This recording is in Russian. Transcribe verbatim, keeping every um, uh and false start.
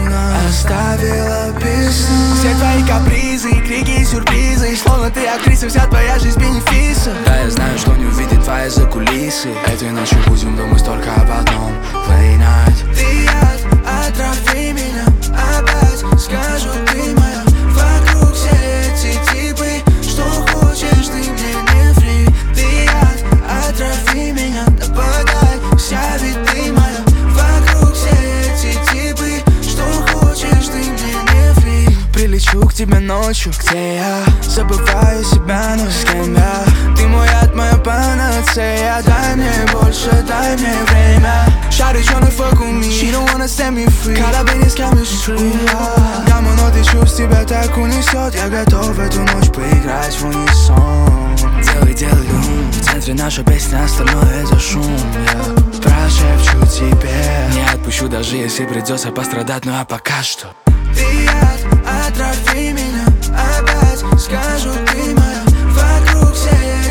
нас оставила без сна. Все твои капризы и крики и сюрпризы, словно ты актриса, вся твоя жизнь бенефиса. Да, я знаю, что не увидит твои закулисы. Этой ночью будем думать только об одном. Late night. Ты яд, отрави меня опять. Скажу, ты моя. Вокруг все эти типы. Что хочешь, ты мне не фри. Ты яд, отрави меня, нападай. Вся ведь ты моя. Вокруг все эти типы. Что хочешь, ты мне не фри. Прилечу к тебе ночью, где я забываю себя, но с кем я. Ты мой яд, моя панацея. Дай мне больше, дай мне время. Shawty tryna fuck with me, she don't wanna set me free. Корабль с chemistry. Даму, но ты чувств, тебя так унесет. Я готов в эту ночь поиграть в унисон. Делай, делай гум. В центре наша песня, остальное за шум. Я прошепчу тебе, не отпущу, даже если придется пострадать. Ну а пока что ты яд, отрави меня опять. Скажу, ты моя. Вокруг все